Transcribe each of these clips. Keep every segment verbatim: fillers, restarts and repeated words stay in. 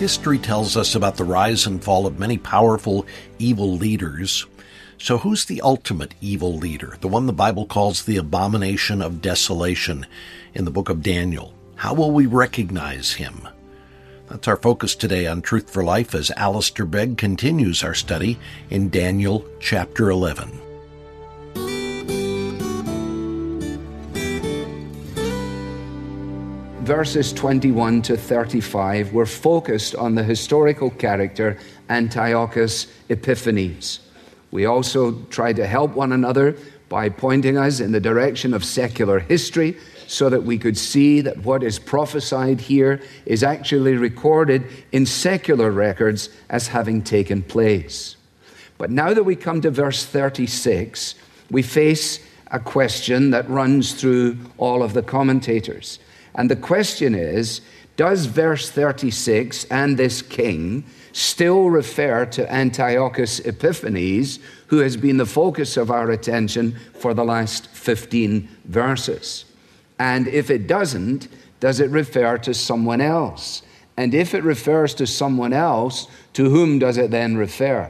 History tells us about the rise and fall of many powerful evil leaders. So who's the ultimate evil leader, the one the Bible calls the abomination of desolation in the book of Daniel? How will we recognize him? That's our focus today on Truth for Life as Alistair Begg continues our study in Daniel chapter eleven. Verses twenty-one to thirty-five were focused on the historical character Antiochus Epiphanes. We also tried to help one another by pointing us in the direction of secular history so that we could see that what is prophesied here is actually recorded in secular records as having taken place. But now that we come to verse thirty-six, we face a question that runs through all of the commentators. And the question is, does verse thirty-six and this king still refer to Antiochus Epiphanes, who has been the focus of our attention for the last fifteen verses? And if it doesn't, does it refer to someone else? And if it refers to someone else, to whom does it then refer?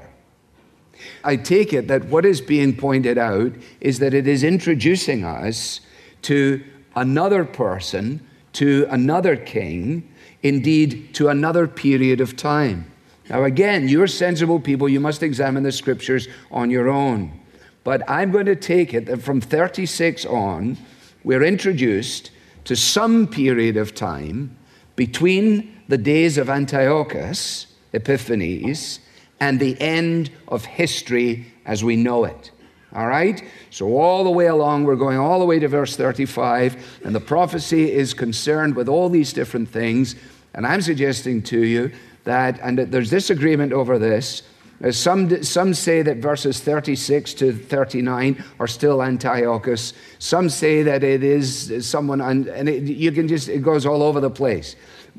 I take it that what is being pointed out is that it is introducing us to another person, to another king, indeed to another period of time. Now again, you're sensible people, you must examine the scriptures on your own. But I'm going to take it that from thirty-six on, we're introduced to some period of time between the days of Antiochus Epiphanes and the end of history as we know it. All right? So all the way along, we're going all the way to verse thirty-five, and the prophecy is concerned with all these different things. And I'm suggesting to you that, and there's disagreement over this, uh, some, some say that verses thirty-six to thirty-nine are still Antiochus. Some say that it is someone, and it, you can just, it goes all over the place.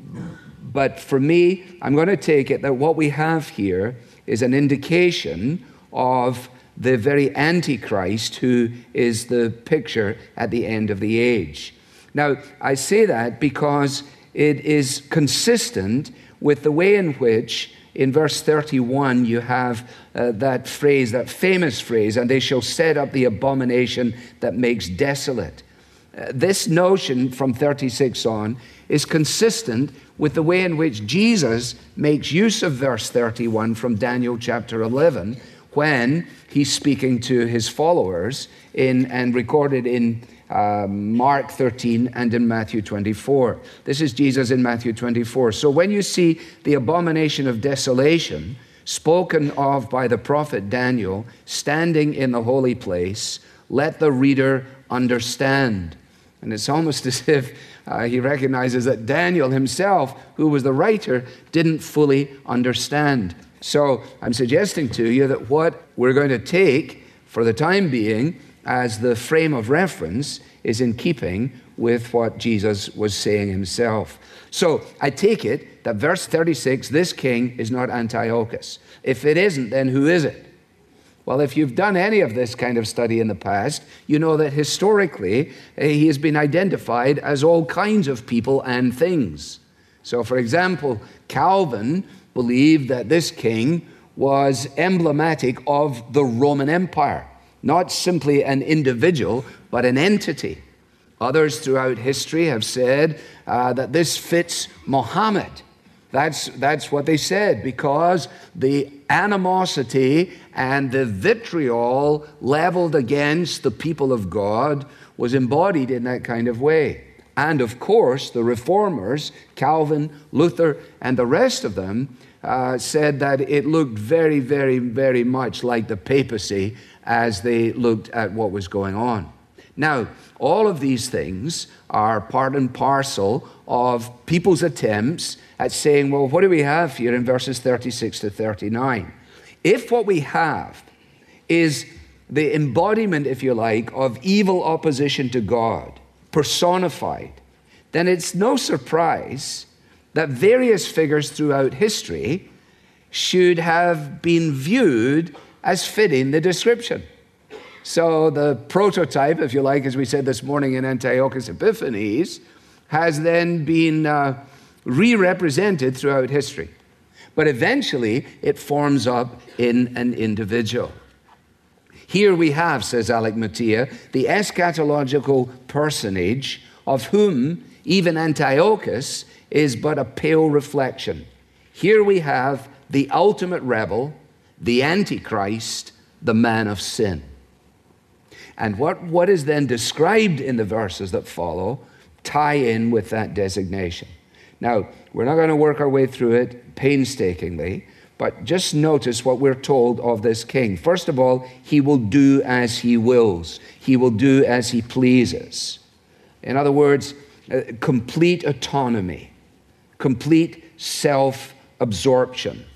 But for me, I'm going to take it that what we have here is an indication of the very Antichrist who is the picture at the end of the age. Now, I say that because it is consistent with the way in which in verse thirty-one you have uh, that phrase, that famous phrase, and they shall set up the abomination that makes desolate. Uh, this notion from thirty-six on is consistent with the way in which Jesus makes use of verse thirty-one from Daniel chapter eleven, when he's speaking to his followers in and recorded in uh, Mark thirteen and in Matthew twenty-four. This is Jesus in Matthew twenty-four. So when you see the abomination of desolation spoken of by the prophet Daniel standing in the holy place, let the reader understand. And it's almost as if uh, he recognizes that Daniel himself, who was the writer, didn't fully understand. So I'm suggesting to you that what we're going to take for the time being as the frame of reference is in keeping with what Jesus was saying himself. So I take it that verse thirty-six, this king is not Antiochus. If it isn't, then who is it? Well, if you've done any of this kind of study in the past, you know that historically he has been identified as all kinds of people and things. So for example, Calvin believed that this king was emblematic of the Roman Empire, not simply an individual, but an entity. Others throughout history have said uh, that this fits Muhammad. That's, that's what they said, because the animosity and the vitriol leveled against the people of God was embodied in that kind of way. And of course, the reformers, Calvin, Luther, and the rest of them, uh, said that it looked very, very, very much like the papacy as they looked at what was going on. Now, all of these things are part and parcel of people's attempts at saying, well, what do we have here in verses thirty-six to thirty-nine? If what we have is the embodiment, if you like, of evil opposition to God, personified, then it's no surprise that various figures throughout history should have been viewed as fitting the description. So the prototype, if you like, as we said this morning in Antiochus Epiphanes, has then been uh, re-represented throughout history. But eventually, it forms up in an individual. Here we have, says Alec Motyer, the eschatological personage of whom even Antiochus is but a pale reflection. Here we have the ultimate rebel, the Antichrist, the man of sin. And what, what is then described in the verses that follow tie in with that designation. Now, we're not going to work our way through it painstakingly, but just notice what we're told of this king. First of all, he will do as he wills. He will do as he pleases. In other words, uh, complete autonomy, complete self-absorption.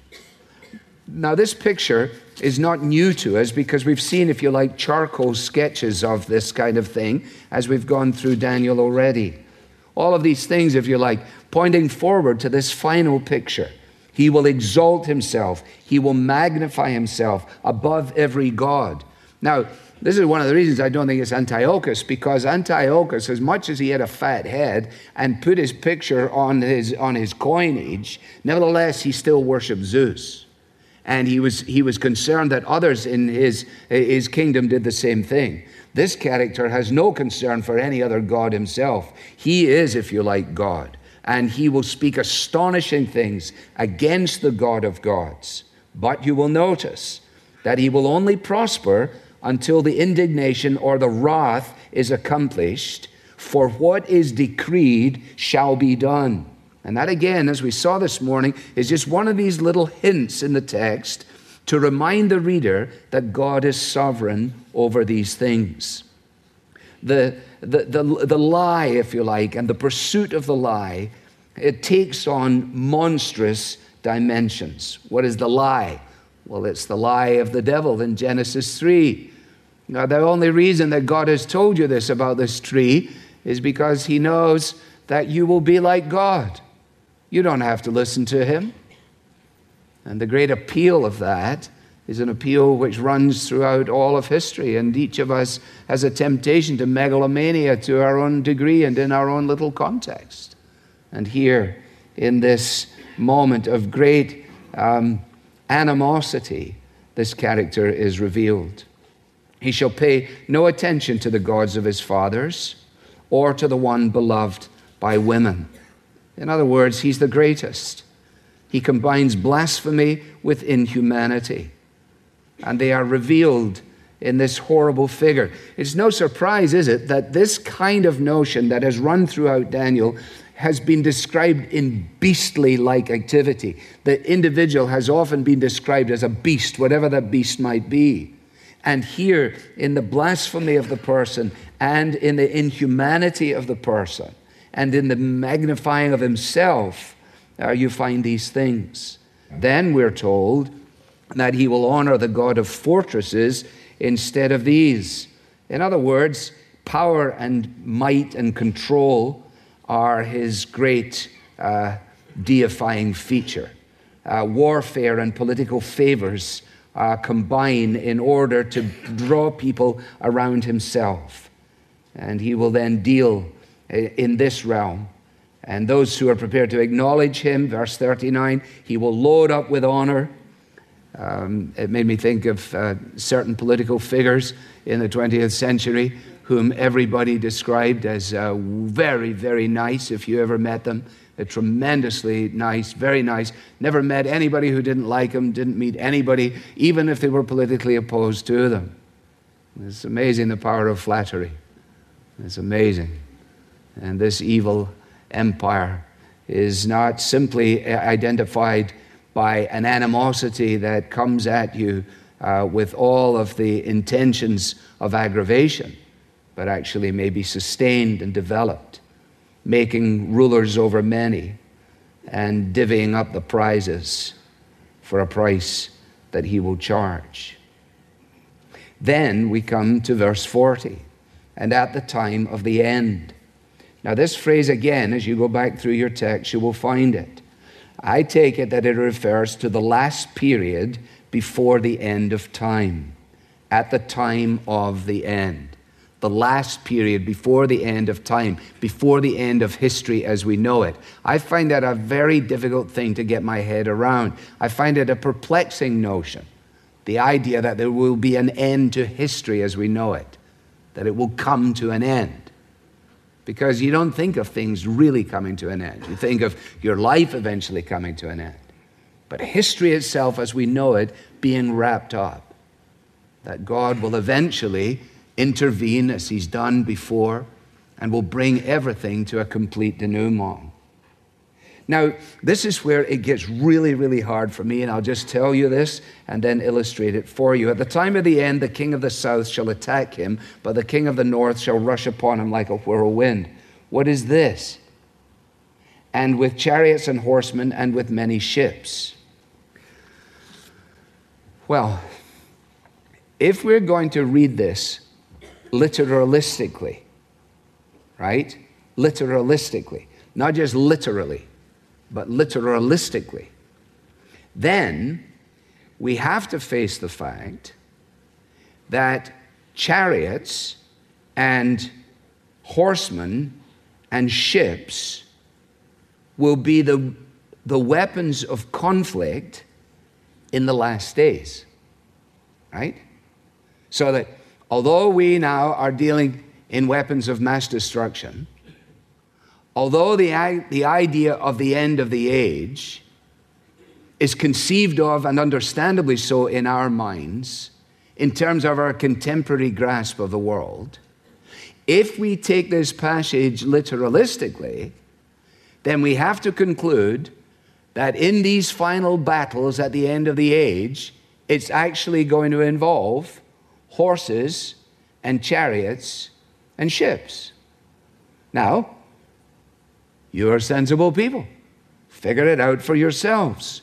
Now, this picture is not new to us because we've seen, if you like, charcoal sketches of this kind of thing as we've gone through Daniel already. All of these things, if you like, pointing forward to this final picture. He will exalt himself. He will magnify himself above every god. Now, this is one of the reasons I don't think it's Antiochus, because Antiochus, as much as he had a fat head and put his picture on his, on his coinage, nevertheless, he still worshiped Zeus. And he was, he was concerned that others in his, his kingdom did the same thing. This character has no concern for any other god himself. He is, if you like, God. And he will speak astonishing things against the God of gods. But you will notice that he will only prosper until the indignation or the wrath is accomplished, for what is decreed shall be done. And that, again, as we saw this morning, is just one of these little hints in the text to remind the reader that God is sovereign over these things. The, the, the, the lie, if you like, and the pursuit of the lie, it takes on monstrous dimensions. What is the lie? Well, it's the lie of the devil in Genesis three. Now, the only reason that God has told you this about this tree is because he knows that you will be like God. You don't have to listen to him. And the great appeal of that is an appeal which runs throughout all of history, and each of us has a temptation to megalomania to our own degree and in our own little context. And here, in this moment of great um, animosity, this character is revealed. He shall pay no attention to the gods of his fathers or to the one beloved by women. In other words, he's the greatest. He combines blasphemy with inhumanity, and they are revealed in this horrible figure. It's no surprise, is it, that this kind of notion that has run throughout Daniel has been described in beastly-like activity. The individual has often been described as a beast, whatever that beast might be. And here, in the blasphemy of the person and in the inhumanity of the person and in the magnifying of himself, uh, you find these things. Then we're told that he will honor the God of fortresses instead of these. In other words, power and might and control are his great uh, deifying feature. Uh, warfare and political favors uh, combine in order to draw people around himself. And he will then deal in this realm. And those who are prepared to acknowledge him, verse thirty-nine, he will load up with honor. Um, it made me think of uh, certain political figures in the twentieth century whom everybody described as uh, very, very nice, if you ever met them. Uh, tremendously nice, very nice. Never met anybody who didn't like them, didn't meet anybody, even if they were politically opposed to them. It's amazing the power of flattery. It's amazing. And this evil empire is not simply identified by an animosity that comes at you uh, with all of the intentions of aggravation, but actually may be sustained and developed, making rulers over many and divvying up the prizes for a price that he will charge. Then we come to verse forty, and at the time of the end. Now this phrase again, as you go back through your text, you will find it. I take it that it refers to the last period before the end of time, at the time of the end. the last period before the end of time, before the end of history as we know it. I find that a very difficult thing to get my head around. I find it a perplexing notion, the idea that there will be an end to history as we know it, that it will come to an end. Because you don't think of things really coming to an end. You think of your life eventually coming to an end. But history itself as we know it being wrapped up. That God will eventually intervene as he's done before and will bring everything to a complete denouement. Now, this is where it gets really, really hard for me, and I'll just tell you this and then illustrate it for you. At the time of the end, the king of the south shall attack him, but the king of the north shall rush upon him like a whirlwind. What is this? And with chariots and horsemen and with many ships. Well, if we're going to read this literalistically, right? Literalistically, not just literally, but literalistically, then we have to face the fact that chariots and horsemen and ships will be the, the weapons of conflict in the last days, right? So that although we now are dealing in weapons of mass destruction, although the, the idea of the end of the age is conceived of, and understandably so in our minds, in terms of our contemporary grasp of the world, if we take this passage literalistically, then we have to conclude that in these final battles at the end of the age, it's actually going to involve horses and chariots and ships. Now, you are sensible people. Figure it out for yourselves.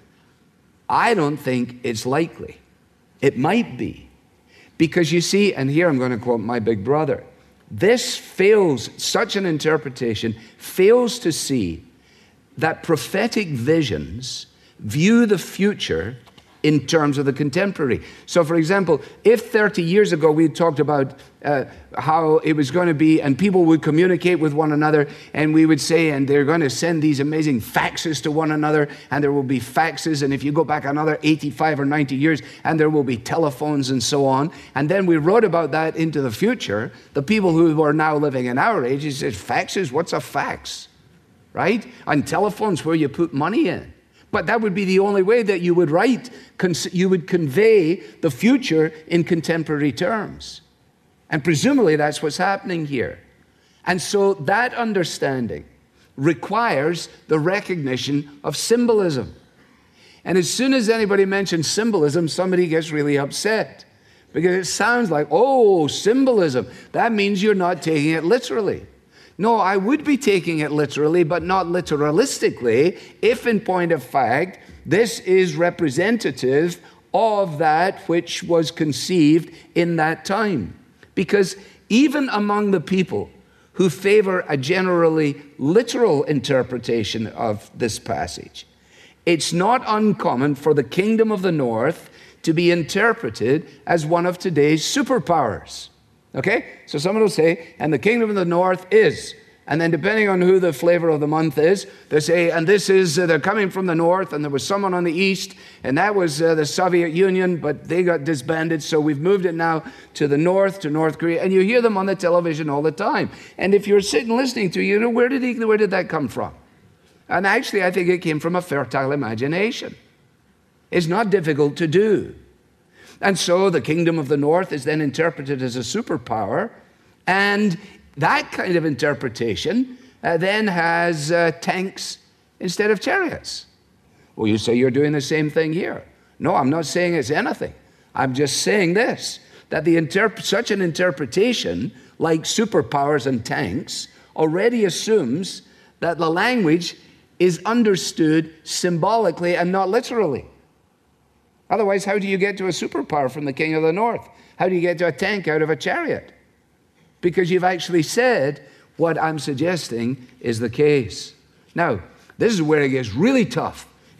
I don't think it's likely. It might be. Because you see, and here I'm going to quote my big brother, this fails, such an interpretation fails to see that prophetic visions view the future in terms of the contemporary. So, for example, if thirty years ago we talked about uh, how it was going to be, and people would communicate with one another, and we would say, and they're going to send these amazing faxes to one another, and there will be faxes, and if you go back another eighty-five or ninety years, and there will be telephones and so on, and then we wrote about that into the future, the people who are now living in our age, he said, faxes, what's a fax? Right? And telephones where you put money in. But that would be the only way that you would write, you would convey the future in contemporary terms. And presumably that's what's happening here. And so that understanding requires the recognition of symbolism. And as soon as anybody mentions symbolism, somebody gets really upset. Because it sounds like, oh, symbolism. That means you're not taking it literally. No, I would be taking it literally, but not literalistically, if in point of fact, this is representative of that which was conceived in that time. Because even among the people who favor a generally literal interpretation of this passage, it's not uncommon for the kingdom of the north to be interpreted as one of today's superpowers. Okay? So someone will say, and the kingdom of the north is, and then depending on who the flavor of the month is, they say, and this is, uh, they're coming from the north, and there was someone on the east, and that was uh, the Soviet Union, but they got disbanded, so we've moved it now to the north, to North Korea, and you hear them on the television all the time. And if you're sitting listening to, you know, where did he, where did that come from? And actually, I think it came from a fertile imagination. It's not difficult to do. And so the kingdom of the north is then interpreted as a superpower, and that kind of interpretation uh, then has uh, tanks instead of chariots. Well, you say you're doing the same thing here. No, I'm not saying it's anything. I'm just saying this, that the interp- such an interpretation, like superpowers and tanks, already assumes that the language is understood symbolically and not literally. Otherwise, how do you get to a superpower from the king of the north? How do you get to a tank out of a chariot? Because you've actually said what I'm suggesting is the case. Now, this is where it gets really tough.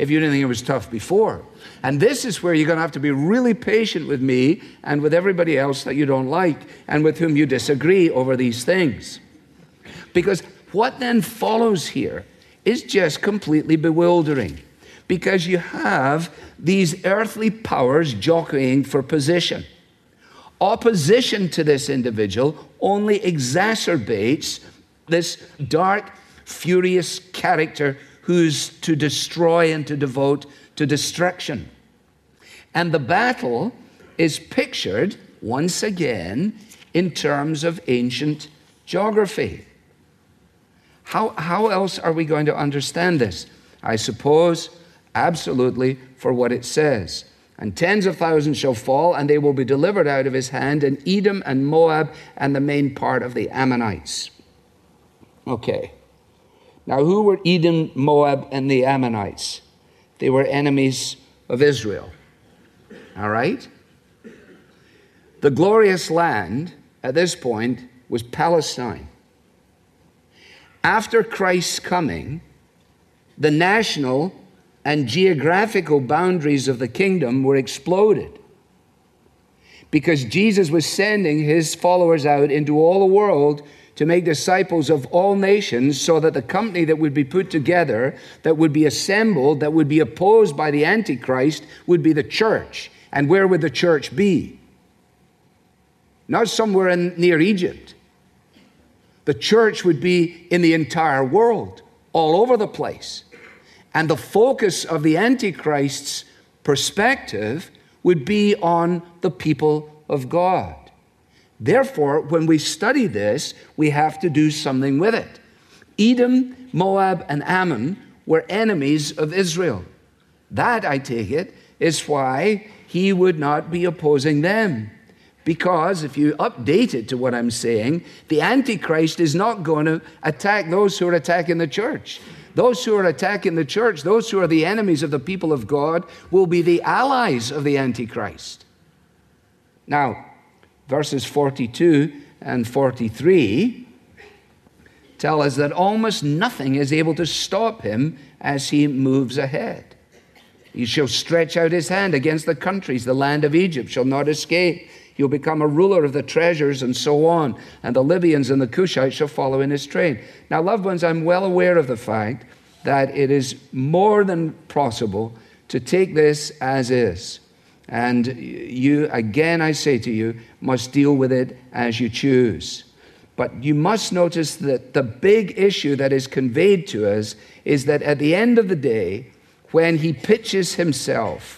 if you didn't think it was tough before. And this is where you're going to have to be really patient with me and with everybody else that you don't like and with whom you disagree over these things. Because what then follows here is just completely bewildering. Because you have these earthly powers jockeying for position. Opposition to this individual only exacerbates this dark, furious character who's to destroy and to devote to destruction. And the battle is pictured, once again, in terms of ancient geography. How, how else are we going to understand this? I suppose, absolutely, for what it says. And tens of thousands shall fall, and they will be delivered out of his hand, in Edom and Moab and the main part of the Ammonites. Okay. Now, who were Edom, Moab, and the Ammonites? They were enemies of Israel. All right? The glorious land at this point was Palestine. After Christ's coming, the national and geographical boundaries of the kingdom were exploded because Jesus was sending his followers out into all the world to make disciples of all nations, so that the company that would be put together, that would be assembled, that would be opposed by the Antichrist, would be the church. And where would the church be? Not somewhere in, near Egypt. The church would be in the entire world, all over the place. And the focus of the Antichrist's perspective would be on the people of God. Therefore, when we study this, we have to do something with it. Edom, Moab, and Ammon were enemies of Israel. That, I take it, is why he would not be opposing them. Because if you update it to what I'm saying, the Antichrist is not going to attack those who are attacking the church. Those who are attacking the church, those who are the enemies of the people of God, will be the allies of the Antichrist. Now, verses forty-two and forty-three tell us that almost nothing is able to stop him as he moves ahead. He shall stretch out his hand against the countries. The land of Egypt shall not escape. He'll become a ruler of the treasures, and so on. And the Libyans and the Cushites shall follow in his train. Now, loved ones, I'm well aware of the fact that it is more than possible to take this as is. And you, again, I say to you, must deal with it as you choose. But you must notice that the big issue that is conveyed to us is that at the end of the day, when he pitches himself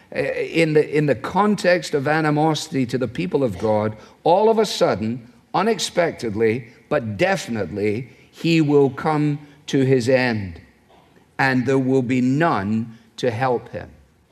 in the, in the context of animosity to the people of God, all of a sudden, unexpectedly, but definitely, he will come to his end. And there will be none to help him.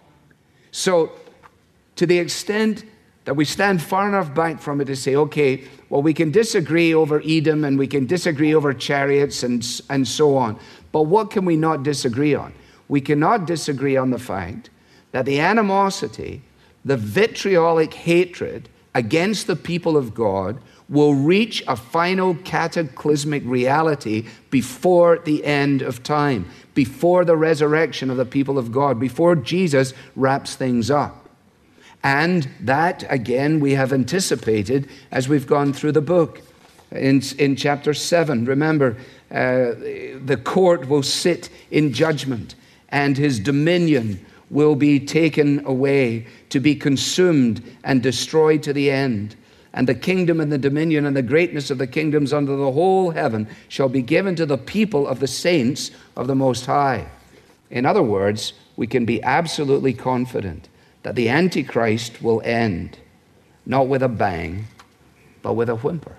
So, to the extent that we stand far enough back from it to say, okay, well, we can disagree over Edom and we can disagree over chariots and, and so on. But what can we not disagree on? We cannot disagree on the fact that the animosity, the vitriolic hatred against the people of God will reach a final cataclysmic reality before the end of time, before the resurrection of the people of God, before Jesus wraps things up. And that, again, we have anticipated as we've gone through the book. In, in chapter seven, remember, uh, the court will sit in judgment, and his dominion will be taken away to be consumed and destroyed to the end. And the kingdom and the dominion and the greatness of the kingdoms under the whole heaven shall be given to the people of the saints of the Most High. In other words, we can be absolutely confident that the Antichrist will end, not with a bang, but with a whimper.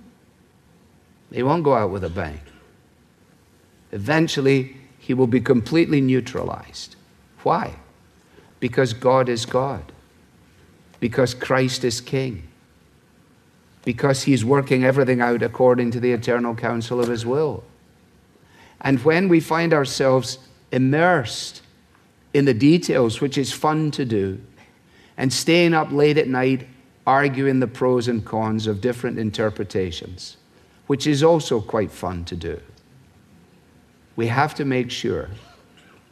He won't go out with a bang. Eventually, he will be completely neutralized. Why? Because God is God. Because Christ is King. Because he's working everything out according to the eternal counsel of his will. And when we find ourselves immersed in the details, which is fun to do, and staying up late at night arguing the pros and cons of different interpretations, which is also quite fun to do, we have to make sure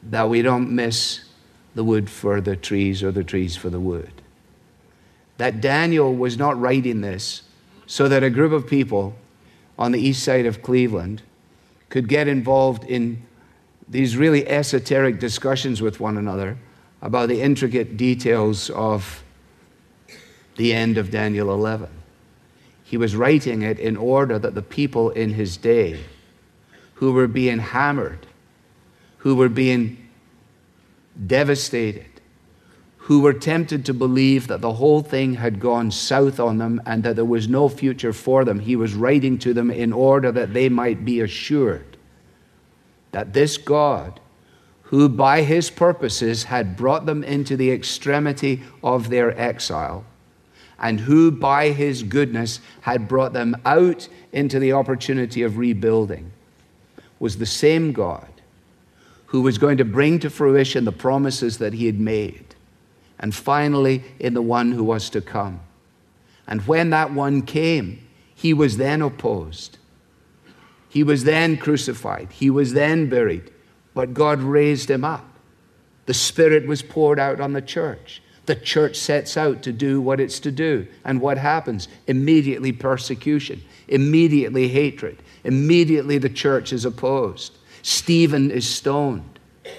that we don't miss the wood for the trees or the trees for the wood. That Daniel was not writing this so that a group of people on the east side of Cleveland could get involved in these really esoteric discussions with one another about the intricate details of the end of Daniel eleven. He was writing it in order that the people in his day who were being hammered, who were being devastated, who were tempted to believe that the whole thing had gone south on them and that there was no future for them, he was writing to them in order that they might be assured that this God, who by his purposes had brought them into the extremity of their exile, and who by his goodness had brought them out into the opportunity of rebuilding, was the same God who was going to bring to fruition the promises that he had made, and finally in the one who was to come. And when that one came, he was then opposed. He was then crucified. He was then buried. But God raised him up. The Spirit was poured out on the church. The church sets out to do what it's to do. And what happens? Immediately persecution. Immediately hatred. Immediately the church is opposed. Stephen is stoned.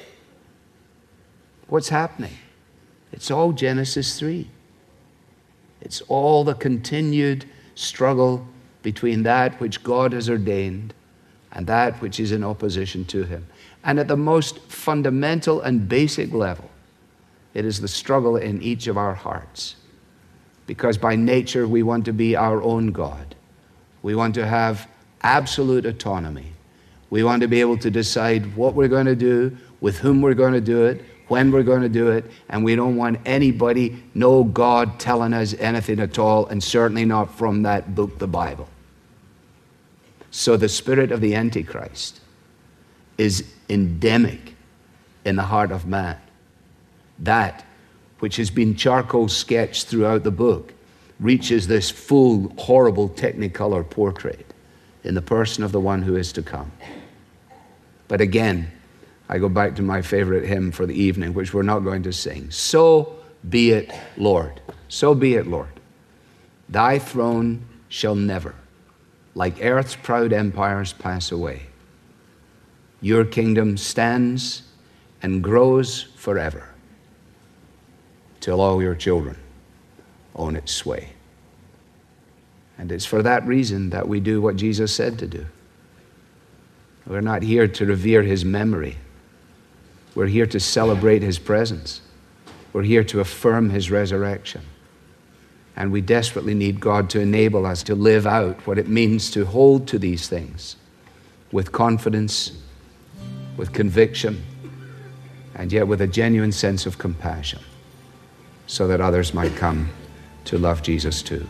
What's happening? It's all Genesis three. It's all the continued struggle between that which God has ordained and that which is in opposition to him. And at the most fundamental and basic level, it is the struggle in each of our hearts. Because by nature, we want to be our own God. We want to have absolute autonomy. We want to be able to decide what we're going to do, with whom we're going to do it, when we're going to do it, and we don't want anybody, no God, telling us anything at all, and certainly not from that book, the Bible. So the spirit of the Antichrist is endemic in the heart of man. That which has been charcoal sketched throughout the book reaches this full, horrible Technicolor portrait in the person of the one who is to come. But again, I go back to my favorite hymn for the evening, which we're not going to sing. So be it, Lord. So be it, Lord. Thy throne shall never, like earth's proud empires, pass away. Your kingdom stands and grows forever, till all your children own its sway. And it's for that reason that we do what Jesus said to do. We're not here to revere his memory. We're here to celebrate his presence. We're here to affirm his resurrection. And we desperately need God to enable us to live out what it means to hold to these things with confidence, with conviction, and yet with a genuine sense of compassion, so that others might come to love Jesus too.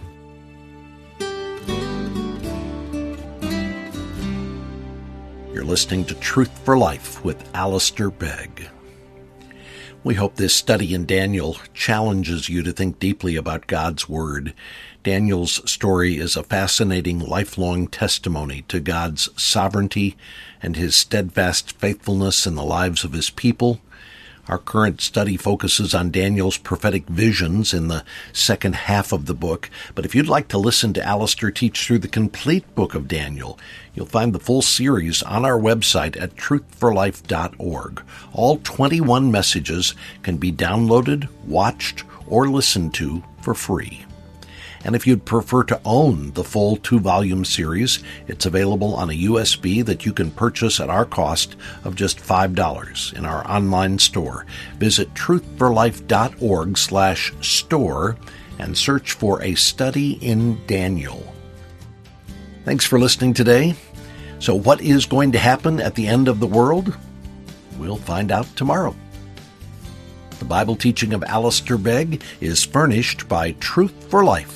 You're listening to Truth for Life with Alistair Begg. We hope this study in Daniel challenges you to think deeply about God's Word. Daniel's story is a fascinating, lifelong testimony to God's sovereignty and his steadfast faithfulness in the lives of his people. Our current study focuses on Daniel's prophetic visions in the second half of the book. But if you'd like to listen to Alistair teach through the complete book of Daniel, you'll find the full series on our website at truth for life dot org. All twenty-one messages can be downloaded, watched, or listened to for free. And if you'd prefer to own the full two-volume series, it's available on a U S B that you can purchase at our cost of just five dollars in our online store. Visit truth for life dot org slash store and search for A Study in Daniel. Thanks for listening today. So what is going to happen at the end of the world? We'll find out tomorrow. The Bible teaching of Alistair Begg is furnished by Truth for Life,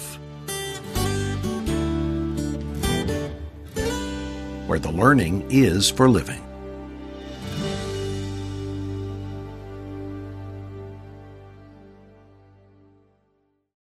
where the learning is for living.